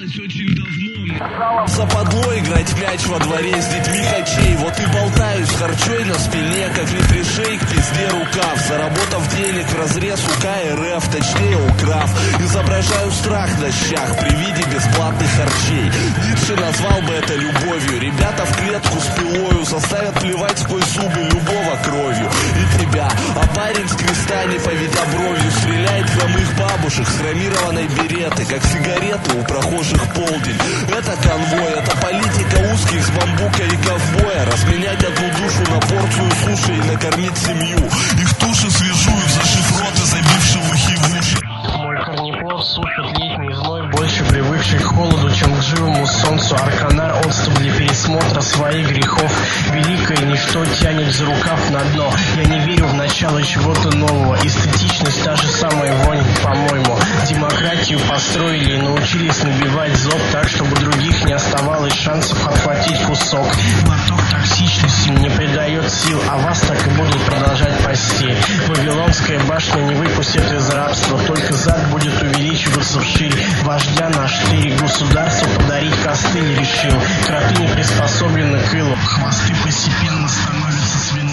начиналось очень давно. Западло играть в мяч во дворе с детьми хачей. Вот и болтаюсь харчой на спине, как не пришей к пизде рукав. Заработав денег в разрез УК РФ, точнее украв. Изображаю страх на щах при виде бесплатных харчей. Ницше назвал бы это любовью. Ребята в клетку с пилою заставят плевать сквозь зубы любого кровью. И тебя, а парень с креста, не поведя бровью, стреляет в хромых бабушек с хромированной береты, как сигареты у прохожих полдень. Это конвой, это политика узких с бамбука и ковбоя. Разменять одну душу на порцию суши и накормить семью. Их туши свежуют, зашив роты, забивши ухи в уши. Мой корнеплод сушит летний зной, больше привыкший к холоду, чем к живому солнцу. Арканар — отступ для пересмотра своих грехов. Великое ничто тянет за рукав на дно. Я не верю в начало чего-то нового. Эстетичность — та же самая вонь, по-моему. Демократию построили и научились набивать зоб так, чтобы других не оставалось шансов отхватить кусок. Глоток токсичности не придает сил, а вас так и будут продолжать пасти. Вавилонская башня не выпустит из рабства, только зад будет увеличиваться вширь. Вождя на штырь государству подарить костыль решил. Кроты не приспособлены к илу, хвосты постепенно становятся свиными.